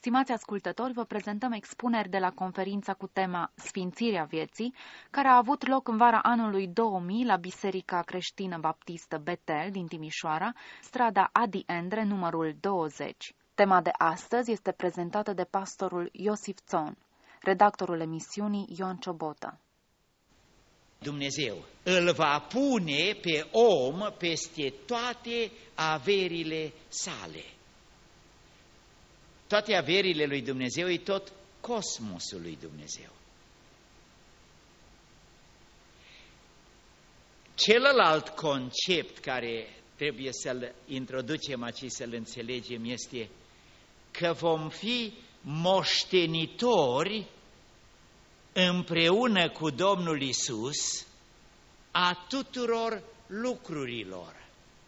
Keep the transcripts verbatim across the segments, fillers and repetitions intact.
Stimați ascultători, vă prezentăm expuneri de la conferința cu tema Sfințirea vieții, care a avut loc în vara anului două mii la Biserica Creștină Baptistă Betel din Timișoara, strada Adi Endre, numărul douăzeci. Tema de astăzi este prezentată de pastorul Iosif Țon, redactorul emisiunii Ioan Ciobotă. Dumnezeu îl va pune pe om peste toate averile sale. Toate averile lui Dumnezeu e tot cosmosul lui Dumnezeu. Celălalt concept care trebuie să-l introducem aici, să-l înțelegem, este că vom fi moștenitori împreună cu Domnul Iisus a tuturor lucrurilor.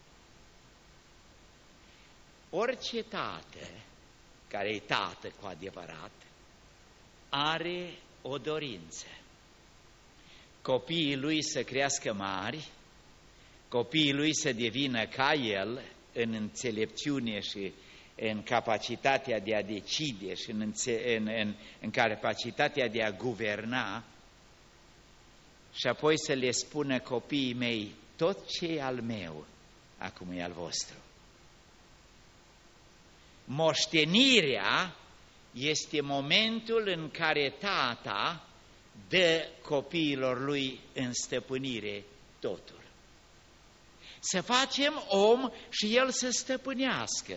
Orice tată care e tată cu adevărat are o dorință. Copiii lui să crească mari, copiii lui să devină ca el în înțelepciune și în capacitatea de a decide și în, în, în, în capacitatea de a guverna, și apoi să le spună copiii mei, tot ce e al meu, acum e al vostru. Moștenirea este momentul în care tata dă copiilor lui în stăpânire totul. Să facem om și el să stăpânească.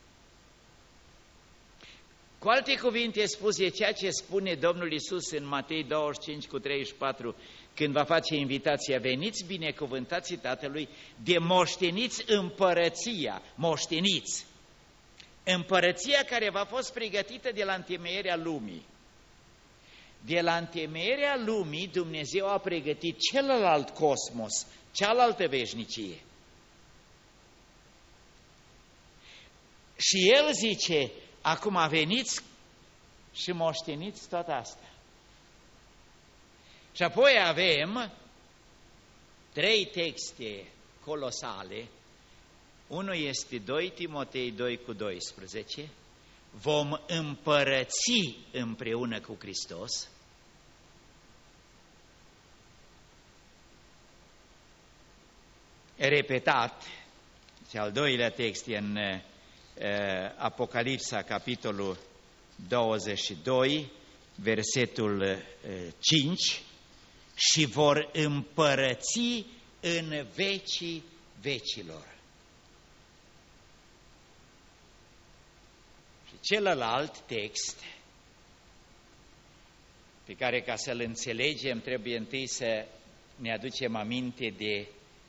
Cu alte cuvinte spuse, ceea ce spune Domnul Iisus în Matei douăzeci și cinci cu treizeci și patru, când va face invitația, veniți binecuvântații Tatălui, de moșteniți împărăția, moșteniți, împărăția care v-a fost pregătită de la întemeierea lumii. De la întemeierea lumii Dumnezeu a pregătit celălalt cosmos, cealaltă veșnicie. Și El zice, acum veniți și moșteniți toată asta. Și apoi avem trei texte colosale. Unul este doi Timotei doi cu doisprezece. Vom împărăți împreună cu Hristos. Repetat, și al doilea text e în Apocalipsa, capitolul douăzeci și doi, versetul cinci, și vor împărăți în vecii vecilor. Și celălalt text, pe care ca să-l înțelegem trebuie întâi să ne aducem aminte de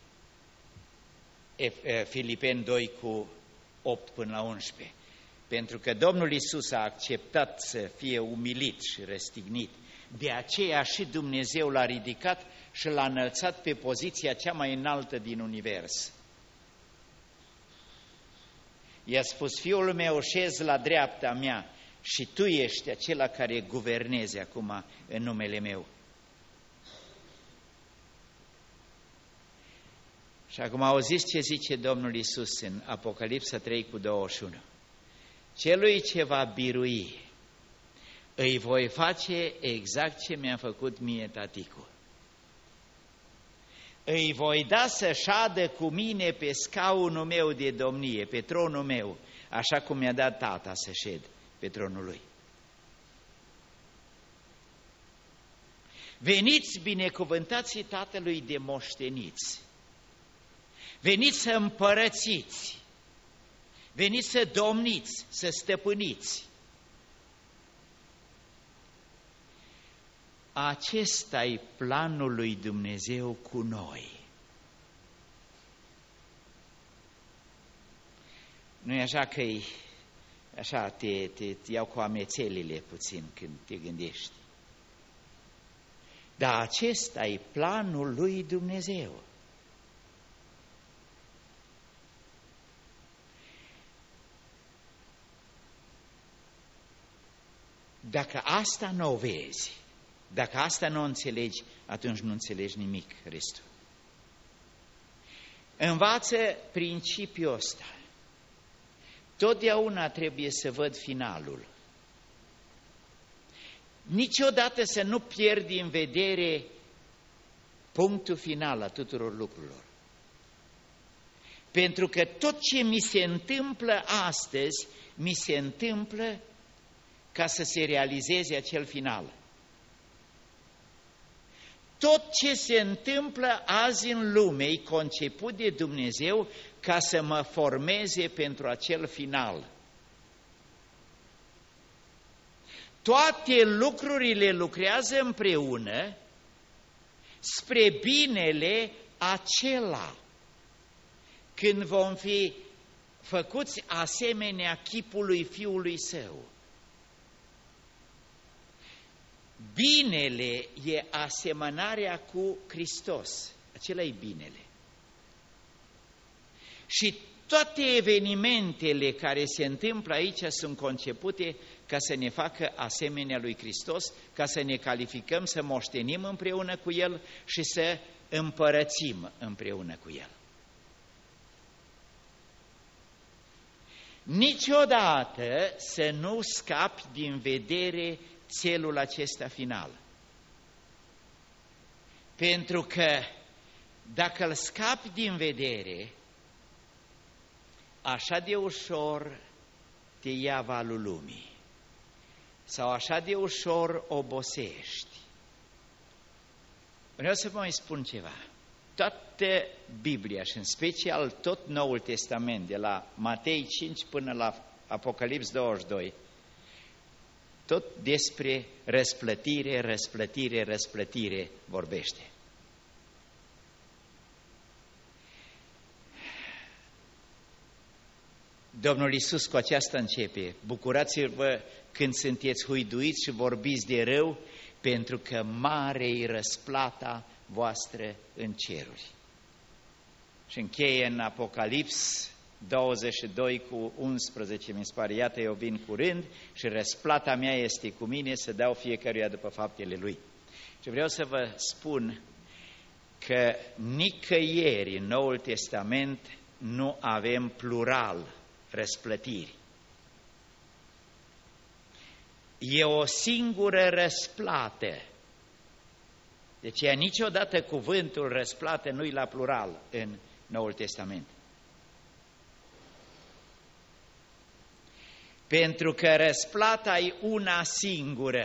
Filipeni doi cu opt până la unsprezece. Pentru că Domnul Iisus a acceptat să fie umilit și răstignit, de aceea și Dumnezeu l-a ridicat și l-a înălțat pe poziția cea mai înaltă din univers. I-a spus, fiul meu, șez la dreapta mea și tu ești acela care guvernezi acum în numele meu. Și acum auziți ce zice Domnul Iisus în Apocalipsa trei cu douăzeci și unu. Celui ce va birui, îi voi face exact ce mi-a făcut mie taticul. Îi voi da să șadă cu mine pe scaunul meu de domnie, pe tronul meu, așa cum mi-a dat tata să șed pe tronul lui. Veniți binecuvântații Tatălui de moșteniți. Veniți să împărățiți, veniți să domniți, să stăpâniți. Acesta-i planul lui Dumnezeu cu noi. Nu e așa că așa te, te, te iau cu amețelile puțin când te gândești. Dar acesta-i planul lui Dumnezeu. Dacă asta nu o vezi, dacă asta nu o înțelegi, atunci nu înțelegi nimic restul. Învață principiul ăsta. Totdeauna trebuie să văd finalul. niciodată să nu pierdi în vedere punctul final a tuturor lucrurilor. Pentru că tot ce mi se întâmplă astăzi, mi se întâmplă ca să se realizeze acel final. Tot ce se întâmplă azi în lume e conceput de Dumnezeu ca să mă formeze pentru acel final. Toate lucrurile lucrează împreună spre binele acela. Când vom fi făcuți asemenea chipului Fiului Său. Binele e asemănarea cu Hristos. Acela e binele. Și toate evenimentele care se întâmplă aici sunt concepute ca să ne facă asemenea lui Hristos, ca să ne calificăm să moștenim împreună cu El și să împărățim împreună cu El. Niciodată să nu scapi din vedere țelul acesta final. Pentru că dacă îl scapi din vedere, așa de ușor te ia valul lumii sau așa de ușor obosești. Vreau să vă mai spun ceva. Toată Biblia și în special tot Noul Testament, de la Matei cinci până la Apocalips douăzeci și doi, tot despre răsplătire, răsplătire, răsplătire vorbește. Domnul Iisus cu aceasta începe: bucurați-vă când sunteți huiduiți și vorbiți de rău, pentru că mare-i răsplata voastră în ceruri. Și încheie în Apocalips douăzeci și doi cu unsprezece, mi se pare: iată, eu vin curând și răsplata mea este cu mine să dau fiecăruia după faptele lui. Și vreau să vă spun că nicăieri în Noul Testament nu avem plural răsplătiri. E o singură răsplată. De aceea niciodată cuvântul răsplată nu-i la plural în Noul Testament. Pentru că răsplata e una singură.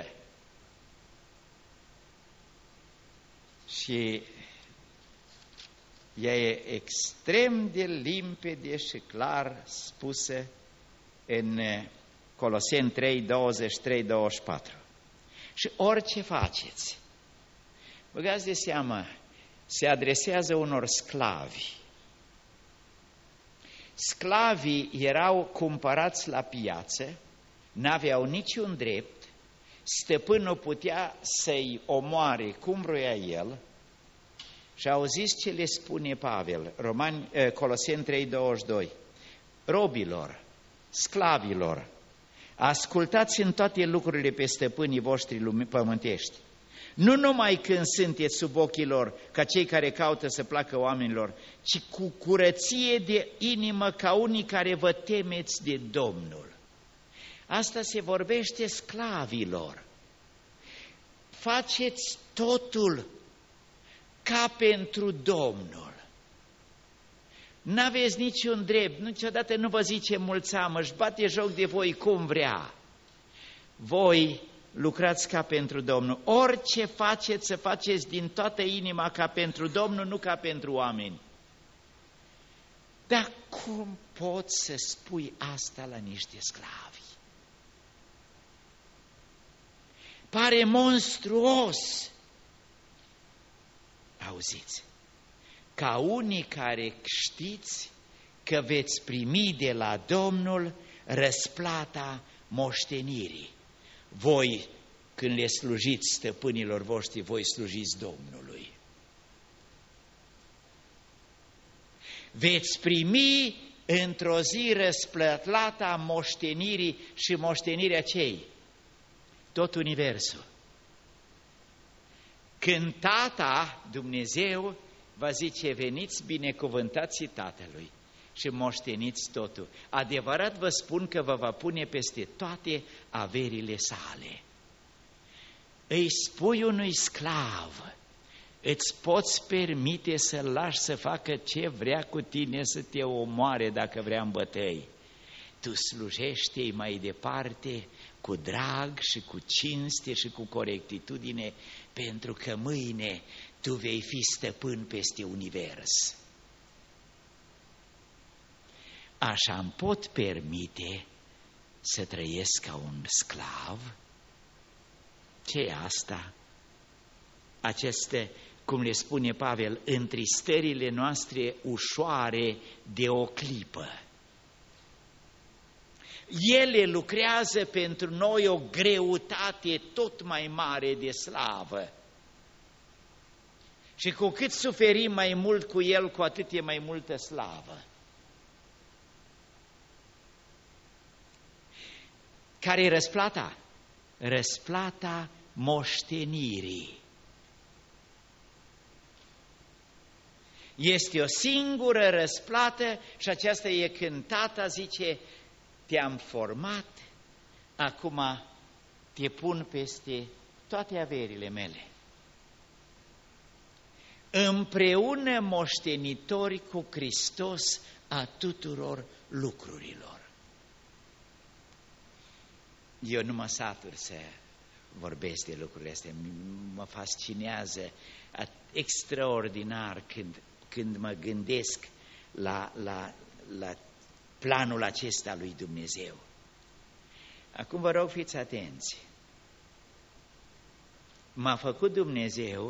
Și ea e extrem de limpede și clar spusă în Coloseni trei, douăzeci și trei, douăzeci și patru. Și orice faceți, băgați de seamă, se adresează unor sclavi. Sclavii erau cumpărați la piață, n-aveau niciun drept, stăpânul putea să-i omoare cum vroia el. Și auziți ce le spune Pavel, Romani, Coloseni trei, douăzeci și doi. Robilor, sclavilor, ascultați în toate lucrurile pe stăpânii voștri pământești, nu numai când sunteți sub ochii lor, ca cei care caută să placă oamenilor, ci cu curăție de inimă, ca unii care vă temeți de Domnul. Asta se vorbește sclavilor. Faceți totul ca pentru Domnul. N-aveți niciun drept, niciodată nu vă zice mulțeamă, își bate joc de voi cum vrea. Voi lucrați ca pentru Domnul. Orice faceți, să faceți din toată inima ca pentru Domnul, nu ca pentru oameni. Dar cum poți să spui asta la niște sclavi? Pare monstruos. Auziți, ca unii care știți că veți primi de la Domnul răsplata moștenirii. Voi, când le slujiți stăpânilor voștri, voi slujiți Domnului. Veți primi într-o zi răsplata moștenirii și moștenirea cei? Tot universul. Când Tata, Dumnezeu, va zice: veniți binecuvântații Tatălui și moșteniți totul. Adevărat vă spun că vă va pune peste toate averile sale. îi spui unui sclav, îți poți permite să-l lași să facă ce vrea cu tine, să te omoare dacă vrea în bătăi. Tu slujește-i mai departe cu drag și cu cinste și cu corectitudine, pentru că mâine tu vei fi stăpân peste univers. Așa îmi pot permite să trăiesc ca un sclav? Ce e asta? Aceste, cum le spune Pavel, întristările noastre ușoare de o clipă. Ele lucrează pentru noi o greutate tot mai mare de slavă. Și cu cât suferim mai mult cu el, cu atât e mai multă slavă. Care e răsplata? Răsplata moștenirii. Este o singură răsplată și aceasta e când tata zice, te-am format, acum te pun peste toate averile mele. Împreună moștenitori cu Hristos a tuturor lucrurilor. Eu nu mă satur să vorbesc de lucrurile astea, mă fascinează extraordinar când, când mă gândesc la, la, la planul acesta lui Dumnezeu. Acum vă rog, fiți atenți. M-a făcut Dumnezeu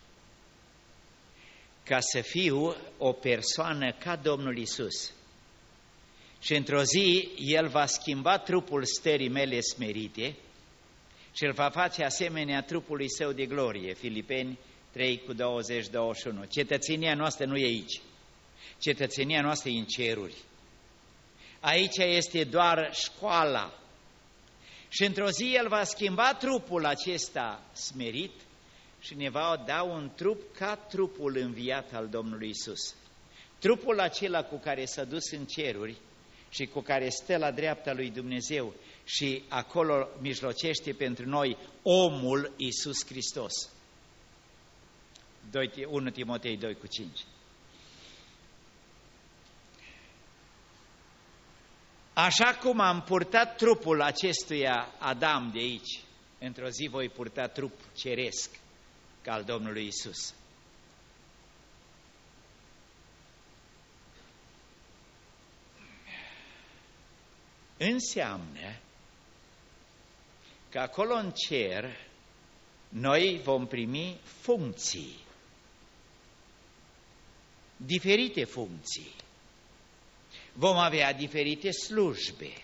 ca să fiu o persoană ca Domnul Iisus. Și într-o zi El va schimba trupul stării mele smerite și îl va face asemenea trupului Său de glorie. Filipeni trei cu douăzeci douăzeci și unu. Cetățenia noastră nu e aici. Cetățenia noastră e în ceruri. Aici este doar școala. Și într-o zi El va schimba trupul acesta smerit și ne va da un trup ca trupul înviat al Domnului Iisus. Trupul acela cu care s-a dus în ceruri și cu care stă la dreapta lui Dumnezeu și acolo mijlocește pentru noi omul Iisus Hristos. unu Timotei doi cu cinci. Așa cum am purtat trupul acestuia Adam de aici, într-o zi voi purta trup ceresc ca al Domnului Iisus. Înseamnă că acolo în cer noi vom primi funcții, diferite funcții. Vom avea diferite slujbe.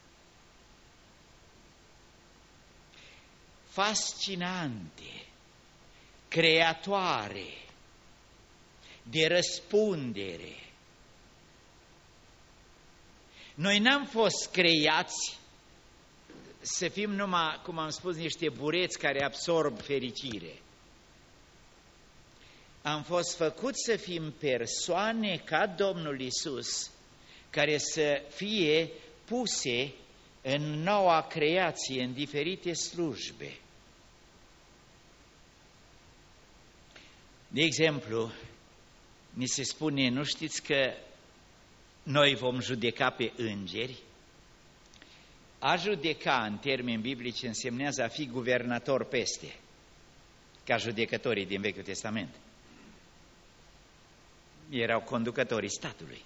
Fascinante, creatoare, de răspundere. Noi n-am fost creați să fim numai, cum am spus, niște bureți care absorb fericire. Am fost făcuți să fim persoane ca Domnul Iisus, care să fie puse în noua creație, în diferite slujbe. De exemplu, ni se spune, nu știți că noi vom judeca pe îngeri? A judeca, în termeni biblici, însemnează a fi guvernator peste, ca judecătorii din Vechiul Testament. Erau conducătorii statului.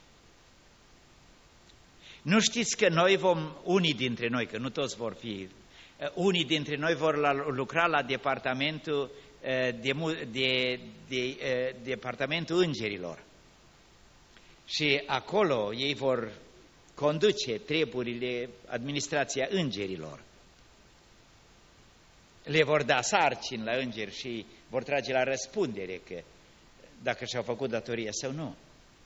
Nu știți că noi vom, unii dintre noi, că nu toți vor fi, unii dintre noi vor lucra la departamentul, de, de, de, de, departamentul îngerilor. Și acolo ei vor conduce treburile, administrația îngerilor. Le vor da sarcini la îngeri și vor trage la răspundere că dacă și-au făcut datoria sau nu.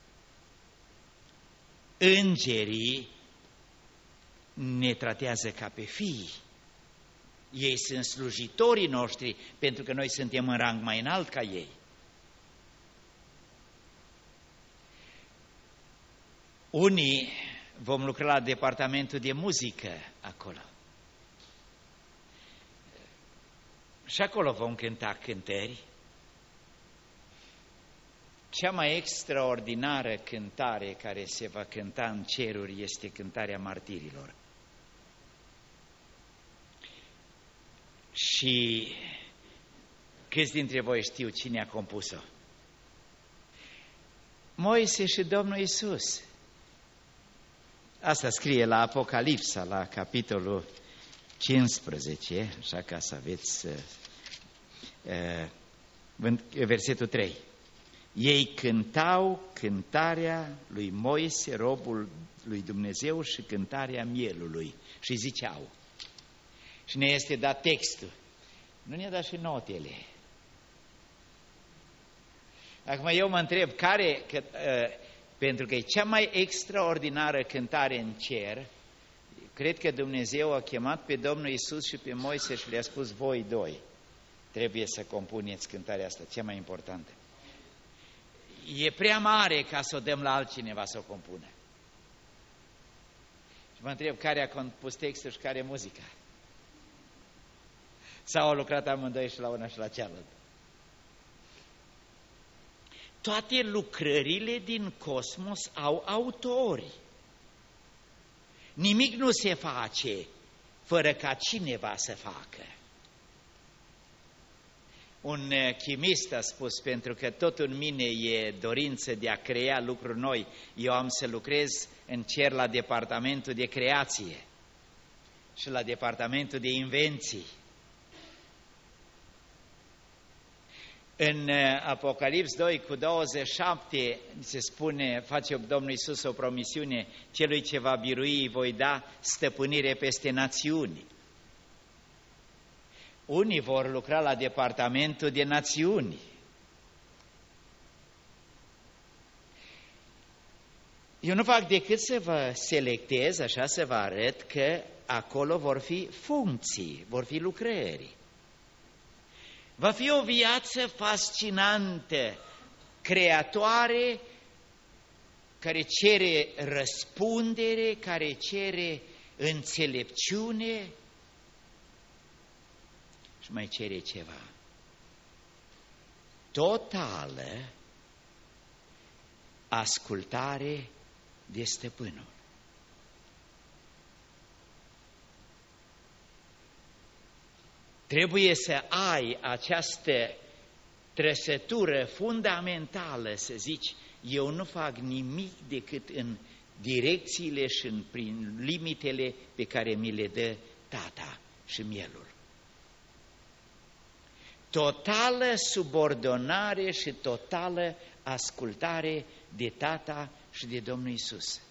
Îngerii ne tratează ca pe fii. Ei sunt slujitorii noștri pentru că noi suntem în rang mai înalt ca ei. Unii vom lucra la departamentul de muzică acolo. Și acolo vom cânta cântări. Cea mai extraordinară cântare care se va cânta în ceruri este cântarea martirilor. Și câți dintre voi știu cine a compus-o? Moise și Domnul Iisus. Asta scrie la Apocalipsa, la capitolul cincisprezece, așa ca să aveți uh, versetul trei. Ei cântau cântarea lui Moise, robul lui Dumnezeu, și cântarea mielului. Și ziceau. Și ne este dat textul. Nu ne-a dat și notele. Acum eu mă întreb, care, că, uh, pentru că e cea mai extraordinară cântare în cer, cred că Dumnezeu a chemat pe Domnul Iisus și pe Moise și le-a spus, voi doi trebuie să compuneți cântarea asta, cea mai importantă. E prea mare ca să o dăm la altcineva să o compună. Și mă întreb, care a compus textul și care muzica? Sau au lucrat amândoi și la una și la cealaltă? Toate lucrările din cosmos au autori. Nimic nu se face fără ca cineva să facă. Un chimist a spus, pentru că tot în mine e dorință de a crea lucruri noi, eu am să lucrez în cer la departamentul de creație și la departamentul de invenții. În Apocalips doi cu douăzeci și șapte se spune, face Domnul Iisus o promisiune, celui ce va birui voi da stăpânire peste națiuni. Unii vor lucra la departamentul de națiuni. Eu nu fac decât să vă selectez, așa să vă arăt că acolo vor fi funcții, vor fi lucrări. Va fi o viață fascinantă, creatoare, care cere răspundere, care cere înțelepciune și mai cere ceva. Totală ascultare de stăpânul. Trebuie să ai această trăsătură fundamentală, să zici, eu nu fac nimic decât în direcțiile și în, prin limitele pe care mi le dă tata și mielul. Totală subordonare și totală ascultare de tata și de Domnul Iisus.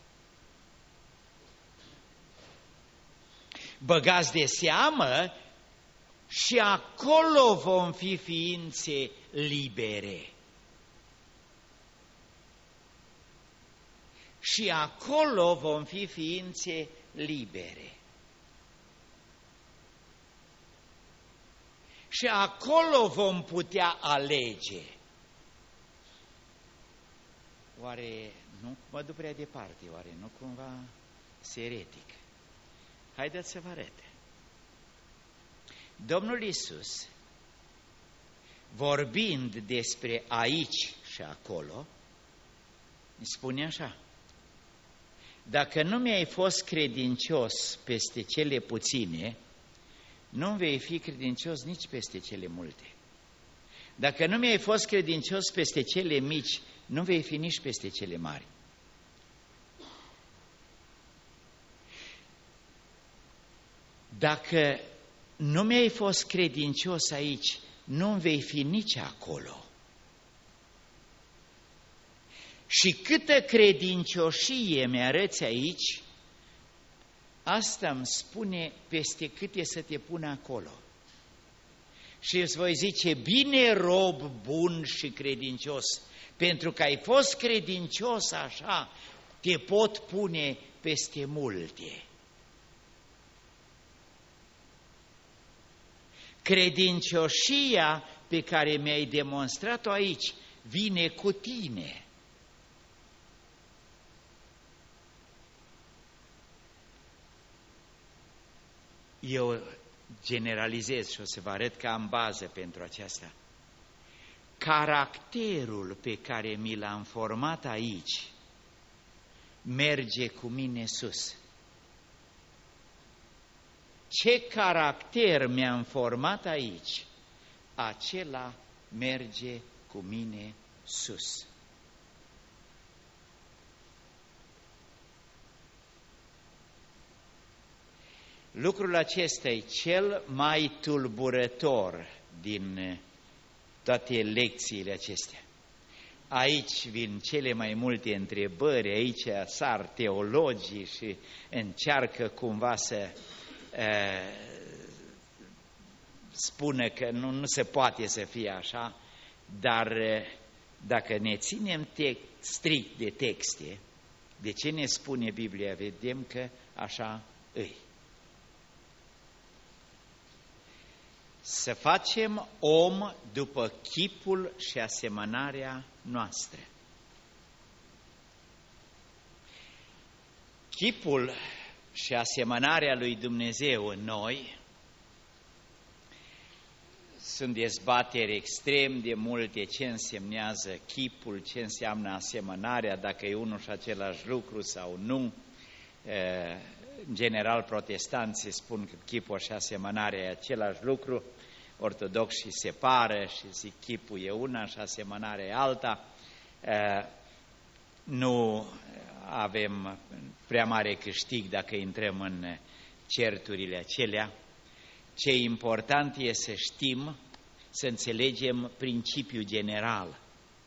Băgați de seamă, și acolo vom fi ființe libere. Și acolo vom fi ființe libere. Și acolo vom putea alege. Oare nu mă duc prea departe, oare nu cumva seretic? Haideți să vă arăt. Domnul Iisus, vorbind despre aici și acolo, îi spune așa: dacă nu mi-ai fost credincios peste cele puține, nu vei fi credincios nici peste cele multe. Dacă nu mi-ai fost credincios peste cele mici, nu vei fi nici peste cele mari. Dacă nu mi-ai fost credincios aici, nu vei fi nici acolo. Și câtă credincioșie mi-arăți aici, asta îmi spune peste cât e să te pun acolo. Și îți voi zice, bine, rob bun și credincios, pentru că ai fost credincios așa, te pot pune peste multe. Credincioșia pe care mi-ai demonstrat-o aici vine cu tine. Eu generalizez și o să vă arăt că am bază pentru aceasta. Caracterul pe care mi l-am format aici merge cu mine sus. Ce caracter mi-am format aici, acela merge cu mine sus. Lucrul acesta e cel mai tulburător din toate lecțiile acestea. Aici vin cele mai multe întrebări, aici sar teologii și încearcă cumva să uh, spună că nu, nu se poate să fie așa, dar uh, dacă ne ținem te- strict de texte, de ce ne spune Biblia, vedem că așa îi. Să facem om după chipul și asemănarea noastră. Chipul și asemănarea lui Dumnezeu în noi sunt dezbateri extrem de multe, ce însemnează chipul, ce înseamnă asemănarea, dacă e unul și același lucru sau nu. În general, protestanții spun că chipul și asemănarea e același lucru, ortodoxii separă și zic chipul e una și asemănarea e alta. Nu avem prea mare câștig dacă intrăm în certurile acelea. Ce important e să știm, să înțelegem principiul general.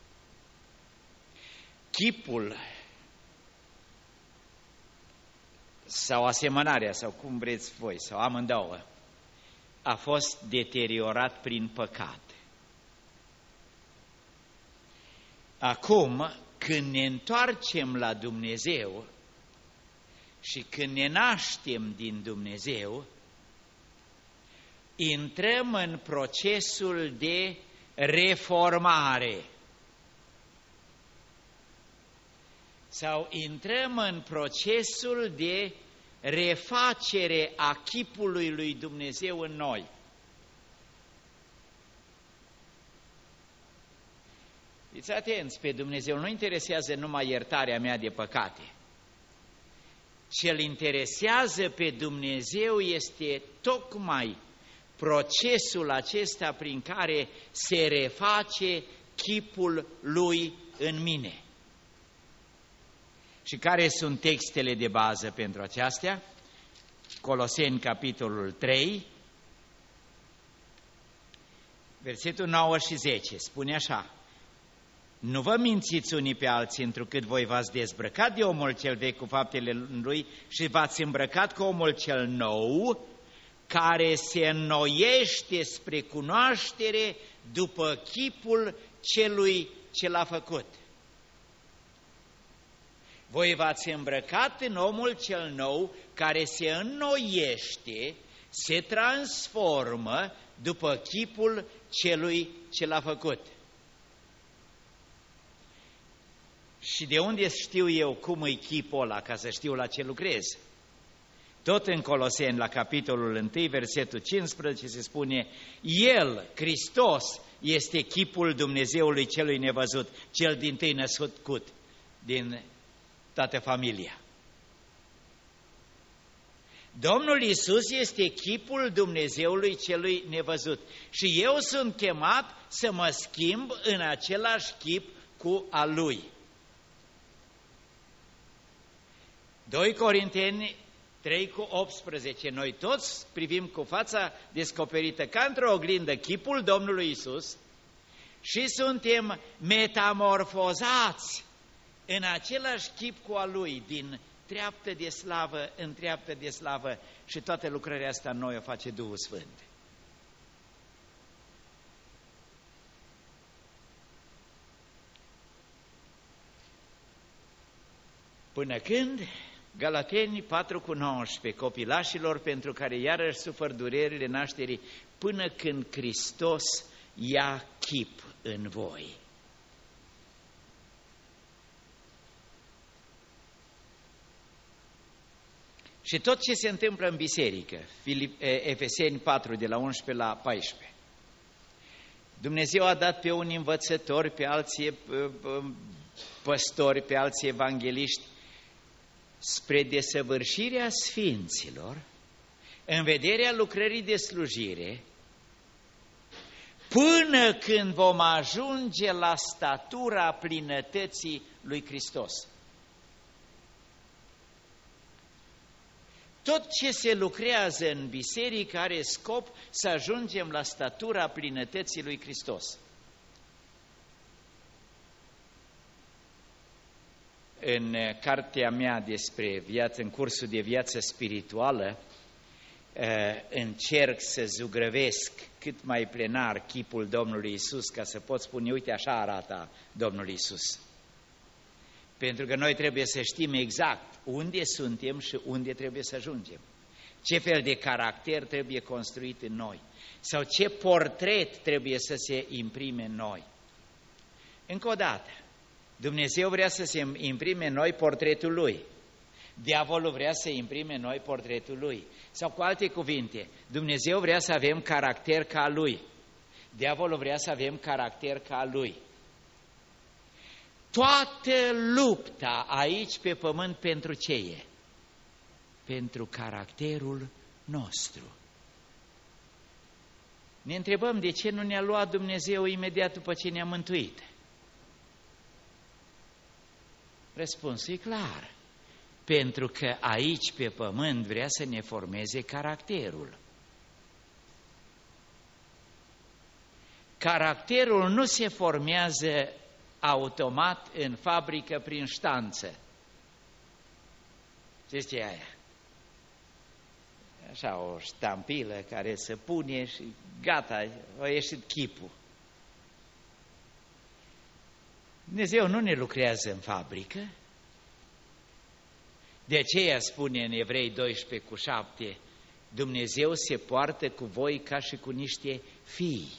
Chipul sau asemănarea, sau cum vreți voi, sau amândouă, a fost deteriorat prin păcat. Acum, când ne întoarcem la Dumnezeu și când ne naștem din Dumnezeu, intrăm în procesul de reformare. Sau intrăm în procesul de refacere a chipului lui Dumnezeu în noi. Fiți atenți, pe Dumnezeu nu interesează numai iertarea mea de păcate. Ce-L interesează pe Dumnezeu este tocmai procesul acesta prin care se reface chipul Lui în mine. Și care sunt textele de bază pentru aceastea? Coloseni, capitolul trei, versetul nouă și zece, spune așa: nu vă mințiți unii pe alții, întrucât voi v-ați dezbrăcat de omul cel vechi cu faptele lui și v-ați îmbrăcat cu omul cel nou, care se înnoiește spre cunoaștere după chipul celui ce l-a făcut. Voi v-ați îmbrăcat în omul cel nou, care se înnoiește, se transformă după chipul celui ce l-a făcut. Și de unde știu eu cum e chipul ăla, ca să știu la ce lucrez? Tot în Coloseni, la capitolul unu, versetul cincisprezece, se spune: El, Hristos, este chipul Dumnezeului celui nevăzut, cel dintâi născut din toată familia. Domnul Iisus este chipul Dumnezeului celui nevăzut și eu sunt chemat să mă schimb în același chip cu al Lui. doi Corinteni trei cu optsprezece, noi toți privim cu fața descoperită ca într-o oglindă chipul Domnului Iisus și suntem metamorfozați în același chip cu al Lui, din treaptă de slavă în treaptă de slavă, și toată lucrarea asta în noi o face Duhul Sfânt. Până când? Galateni patru cu nouăsprezece, copilașilor pentru care iarăși sufăr durerile nașterii, până când Hristos ia chip în voi. Și tot ce se întâmplă în biserică, Efeseni patru, de la unsprezece la paisprezece. Dumnezeu a dat pe unii învățători, pe alții păstori, pe alții evangeliști, spre desăvârșirea sfinților, în vederea lucrării de slujire, până când vom ajunge la statura plinătății lui Hristos. Tot ce se lucrează în biserică are scop să ajungem la statura plinătății lui Hristos. În cartea mea despre viață, în cursul de viață spirituală, încerc să zugrăvesc cât mai plenar chipul Domnului Isus, ca să pot spune, uite, așa arată Domnul Isus. Pentru că noi trebuie să știm exact unde suntem și unde trebuie să ajungem. Ce fel de caracter trebuie construit în noi. Sau ce portret trebuie să se imprime în noi. Încă o dată, Dumnezeu vrea să se imprime în noi portretul Lui. Diavolul vrea să imprime în noi portretul Lui. Sau cu alte cuvinte, Dumnezeu vrea să avem caracter ca Lui. Diavolul vrea să avem caracter ca Lui. Toată lupta aici pe pământ pentru ce e? Pentru caracterul nostru. Ne întrebăm de ce nu ne-a luat Dumnezeu imediat după ce ne-a mântuit. Răspunsul e clar. Pentru că aici pe pământ vrea să ne formeze caracterul. Caracterul nu se formează automat în fabrică prin ștanță. Știți ce e aia? Așa o ștampilă care se pune și gata, a ieșit chipul. Dumnezeu nu ne lucrează în fabrică. De aceea spune în Evrei doisprezece cu șapte, Dumnezeu se poartă cu voi ca și cu niște fii.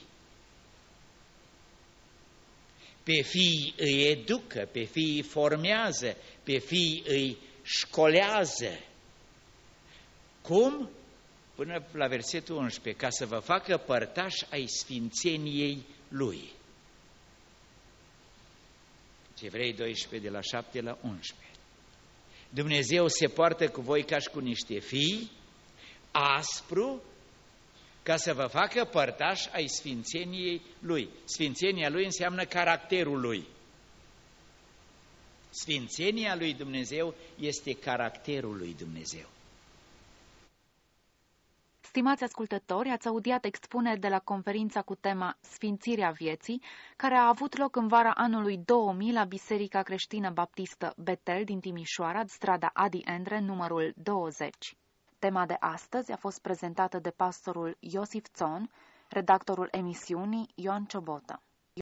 Pe fii îi educă, pe fii îi formează, pe fii îi școlează. Cum? Până la versetul unsprezece, ca să vă facă părtași ai sfințeniei Lui. Evrei doisprezece, de la șapte la unsprezece. Dumnezeu se poartă cu voi ca și cu niște fii, aspru, ca să vă facă părtași ai sfințeniei Lui. Sfințenia Lui înseamnă caracterul Lui. Sfințenia lui Dumnezeu este caracterul lui Dumnezeu. Stimați ascultători, ați audiat expuneri de la conferința cu tema Sfințirea vieții, care a avut loc în vara anului două mii la Biserica Creștină Baptistă Betel din Timișoara, strada Adi Endre, numărul douăzeci. Tema de astăzi a fost prezentată de pastorul Iosif Țon, redactorul emisiunii Ioan Ciobotă.